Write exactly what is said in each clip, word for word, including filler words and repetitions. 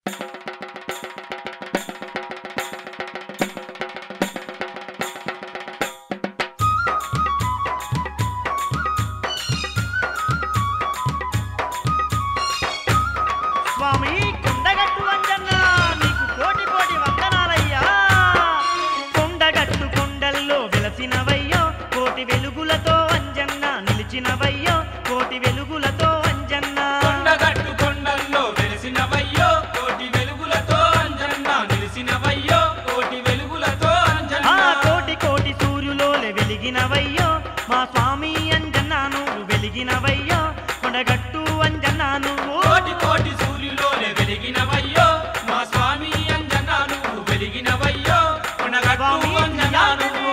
స్వామి కొండగట్టు అంజన్న నీకు కోటి కోటి వందనాలయ్యా. కొండగట్టు కొండల్లో వెలసినవయ్యో కోటి వెలుగులతో అంజన్న నిలిచినవయ్యో కోటి వెలుగులతో అంజన్న. కొండగట్టు కొండల్లో వెలిసినవయ్యో కోటి వెలుగులతో అంజన్న నిలిసినవయ్యో కోటి వెలుగులతో అంజన్న. ఆ కోటి కోటి సూర్యులోలే వెలిగినవయ్యో మా స్వామి అంజన్న నువ్వు వెలిగినవయ్యో కొండగట్టు అంజన్న నువ్వు. కోటి కోటి సూర్యులోనే వెలిగినవయ్యో మా స్వామి అంజన్న నువ్వు వెలిగినవయ్యో కొండగట్టు అంజన్న నువ్వు.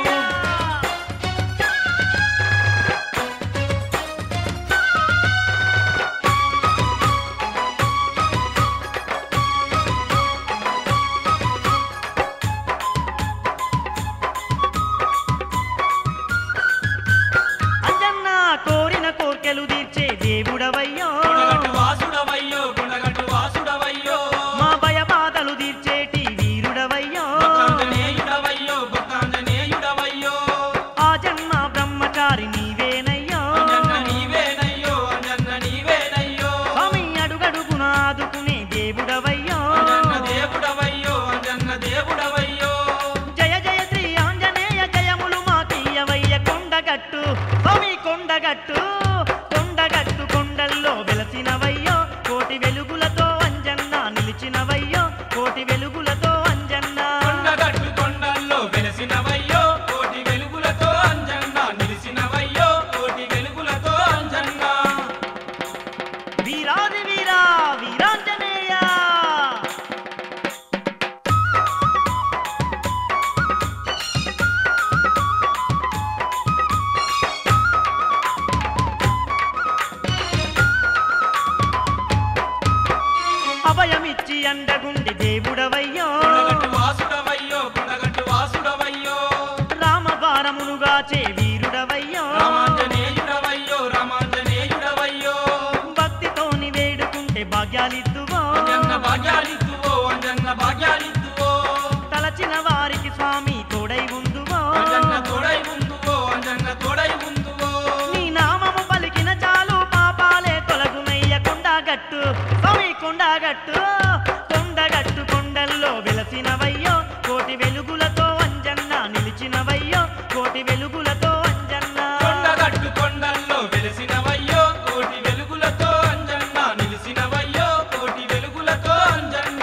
అంజన్న కోరిన కోర్కెలు తీర్చే దేవుడవయ్యో కొండగట్టు వాసుడవయ్యో కొండగట్టు వాసుడవయ్యో మా భయబాధలు తీర్చేటి వీరుడవయ్యో. భక్తాంజనేయుడవయ్యో భక్తాంజనేయుడవయ్యో ఆ జన్మ బ్రహ్మచారి నీవేనయ్యో అంజన్న నీవేనయ్యో అంజన్న నీవేనయ్యో స్వామి అడుగడుగున ఆదుకునే దేవుడవయ్యో. అంజన్న దేవుడవయ్యో అంజన్న దేవుడవయ్యో జయ జయ శ్రీ ఆంజనేయ జయములు మాకీయవయ్య కొండగట్టు స్వామి కొండగట్టు. కొండగట్టు కొండల్లో వెలసినవయ్యో కోటి వెలుగులతో అంజన్న నిలిచినవయ్యో కోటి వెలుగులతో అంజన్న. కొండగట్టు కొండల్లో వెలసినవయ్యో కోటి వెలుగులతో అంజన్న నిలిసినవయ్యో కోటి వెలుగులతో అంజన్న. వీరాది వీరా వీరాంజనేయ. అభయమిచ్చి అండగుండి దేవుడవయ్యో కొండగట్టు వాసుడవయ్యో కొండగట్టు వాసుడవయ్యో రామభారములుగా చే వీరుడవయ్యో. రామాంజనేయుడవయ్యో రామాంజనేయుడవయ్యో భక్తితోని వేడుకుంటే భాగ్యాలిద్దువో అంజన్న భాగ్యాలిద్దువో అంజన్న భాగ్యాలిద్దువో తలచిన వారికి స్వామి తోడై ఉందువో. అంజన్న తోడై ఉందువో అంజన్న తోడై ఉందువో నీ నామము పలికిన చాలు పాపాలే తొలగునయ్య కొండగట్టు స్వామి కొండగట్టు. కొండగట్టు కొండల్లో వెలసినవయ్యో కోటి వెలుగులతో అంజన్న నిలిచినవయ్యో కోటి వెలుగులతో అంజన్న. కొండగట్టు కొండల్లో వెలిసినవయ్యో కోటి వెలుగులతో అంజన్న నిలిసినవయ్యో కోటి వెలుగులతో అంజన్న.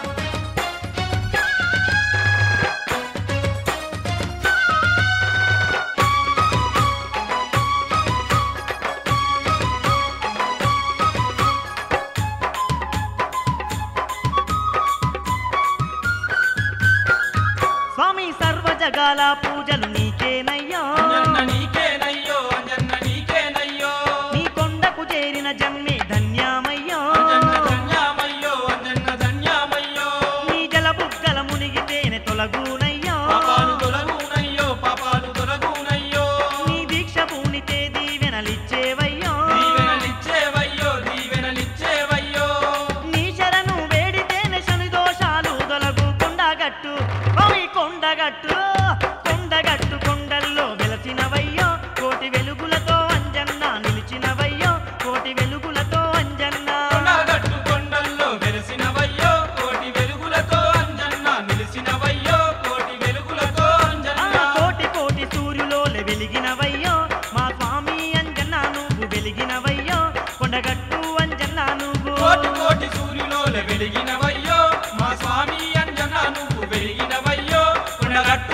స్వామి సర్వ జగాల పూజలు నీకేనయ్యో అంజన్న నీకేనయ్యో అంజన్న నీకేనయ్యో నీ కొండకు చేరిన జన్మే ధన్యామయ్యో. అంజన్న ధన్యామయ్యో అంజన్న ధన్యామయ్యో నీ జల బుగ్గల మునిగితేనే తొలగునయ్యో. పాపాలు తొలగునయ్యో పాపాలు తొలగునయ్యో నీ దీక్ష పూనితే దీవెనలిచ్చేవయ్యో. దీవెనలిచ్చేవయ్యో దీవెనలిచ్చేవయ్యో నీ శరణు వేడితేనే శని దోషాలు తొలగు కొండగట్టు ఓయ్ కొండగట్టు. కొండగట్టు కొండల్లో వెలసినవయ్యో కోటి వెలుగులతో అంజన్న నిలిచినవయ్యో కోటి వెలుగులతో అంజన్న. కొండగట్టు కొండల్లో వెలిసినవయ్యో కోటి వెలుగులతో అంజన్న నిలిసినవయ్యో కోటి వెలుగులతో ఆ అంజన్న. కోటి కోటి సూర్యులోలే వెలిగినవయ్యో మా స్వామి అంజన్న నువ్వు వెలిగినవయ్యో కొండగట్టు అంజన్న నువ్వు. కోటి కోటి సూర్యులోల వెలిగినవయ్యో మా స్వామి అంజన్న నువ్వు వెలిగినవయ్యో కొండగట్టు